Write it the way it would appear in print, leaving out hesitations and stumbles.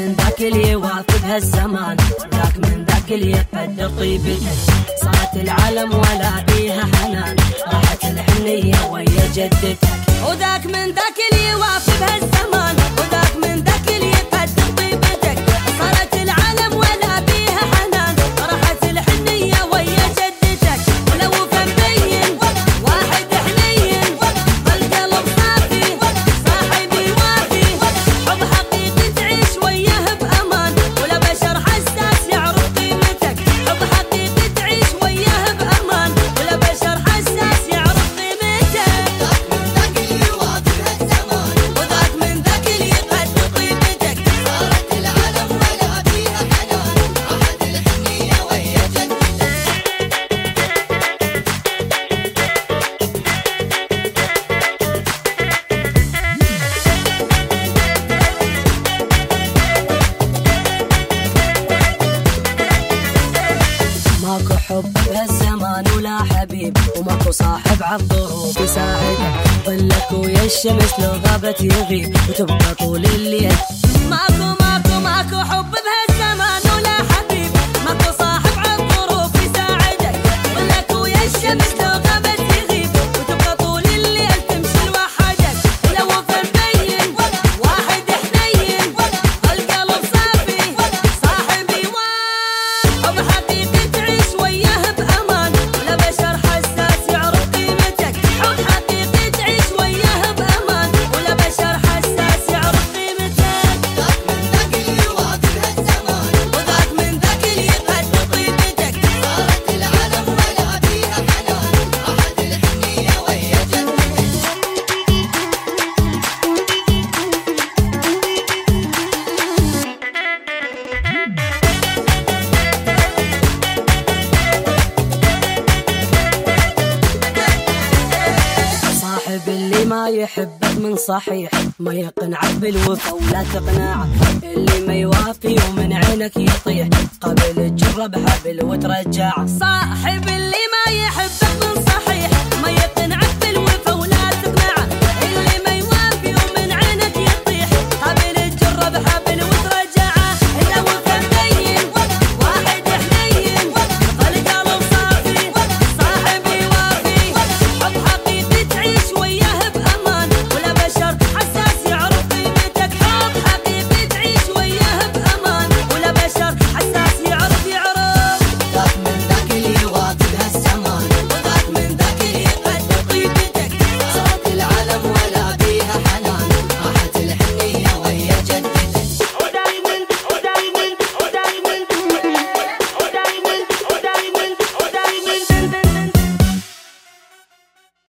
من ذاك اللي يوافق هالزمان، ذاك من ذاك اللي يقدر طيبتك. صارت العالم ولا بيها حنان، راحت الحنية ويا جدتك. وذاك من ذاك اللي يوافق هالزمان، وذاك من ذاك اللي يقدر طيبتك. صارت العالم ولا بيها حنان، راحت الحنية ويا جدتك. ولو كان بين واحد حنين، القلب صافي صاحبي وافي، حب حقيقي تعيش وياه بأمان، ولا بشر حساس يعرف قيمتك. حب حقيقي تعيش وياه بأمان، ولا بشر حساس يعرف قيمتك. ذاك من ذاك اللي يوافق هالزمان، وذاك من ذاك اللي يقدر طيبتك. صارت العالم ولا بيها حنان، راحت الحنية ويا جدتك. ماكو حب بهالزمان ولا حبيب، وماكو صاحب عالظروف يساعدك. ظلك ويا الشمس لو غابت يغيب، وتبقى طول الليل. ماكو حب بهالزمان ولا حبيب، ماكو صاحب عالظروف يساعدك. ظلك ويا الشمس لو غابت يغيب، وتبقى طول الليل تمشي لوحدك. ولو في مبين واحد حنين، القلب صافي صاحبي حب حقيقي تعيش وياه بأمان، ولا بشر حساس يعرف قيمتك. حب حقيقي تعيش وياه بأمان، ولا بشر حساس يعرف قيمتك. ذاك من ذاك اللي يوافق هالزمان، وذاك من ذاك اللي يقدر طيبتك. صارت العالم ولا بيها حنان، راحت الحنية ويا جدتك. صاحب اللي ما يحبك من صحيح، ما يقنعك بالوفا ولا تقنعه. اللي ما يوافي ومن عينك يطيح، قبل تجرب حبل وترجعه. صاحب اللي ما يحبك